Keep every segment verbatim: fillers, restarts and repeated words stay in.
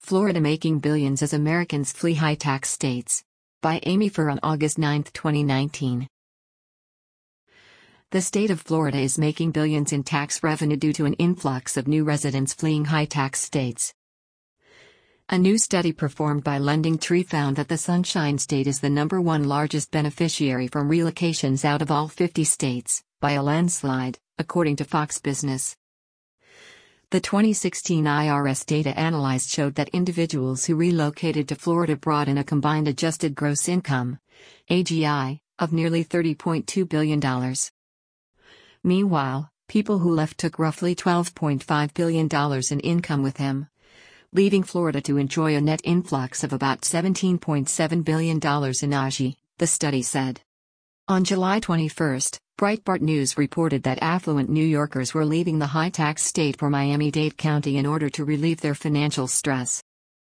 Florida making billions as Americans flee high-tax states. By Amy Furr on August ninth, twenty nineteen. The state of Florida is making billions in tax revenue due to an influx of new residents fleeing high-tax states. A new study performed by LendingTree found that the Sunshine State is the number one largest beneficiary from relocations out of all fifty states, by a landslide, according to Fox Business. The twenty sixteen I R S data analyzed showed that individuals who relocated to Florida brought in a combined adjusted gross income, A G I, of nearly thirty point two billion dollars. Meanwhile, people who left took roughly twelve point five billion dollars in income with them, leaving Florida to enjoy a net influx of about seventeen point seven billion dollars in A G I, the study said. On July twenty-first, Breitbart News reported that affluent New Yorkers were leaving the high-tax state for Miami-Dade County in order to relieve their financial stress.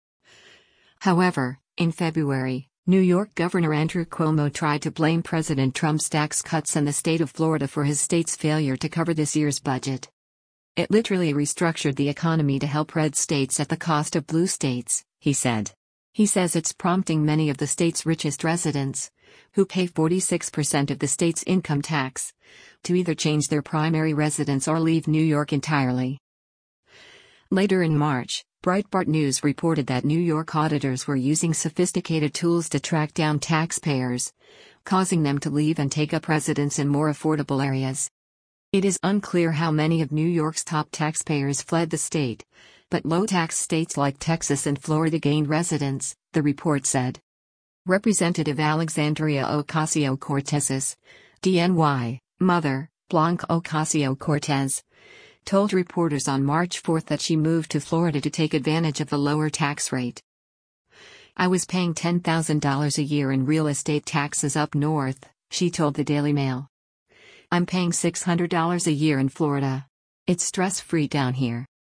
However, in February, New York Governor Andrew Cuomo tried to blame President Trump's tax cuts and the state of Florida for his state's failure to cover this year's budget. It literally restructured the economy to help red states at the cost of blue states, he said. He says it's prompting many of the state's richest residents, who pay forty-six percent of the state's income tax, to either change their primary residence or leave New York entirely. Later in March, Breitbart News reported that New York auditors were using sophisticated tools to track down taxpayers, causing them to leave and take up residence in more affordable areas. It is unclear how many of New York's top taxpayers fled the state, but low-tax states like Texas and Florida gained residents, the report said. Representative Alexandria Ocasio-Cortez's, D N Y, mother, Blanca Ocasio-Cortez, told reporters on March fourth that she moved to Florida to take advantage of the lower tax rate. "I was paying ten thousand dollars a year in real estate taxes up north," she told the Daily Mail. "I'm paying six hundred dollars a year in Florida. It's stress-free down here."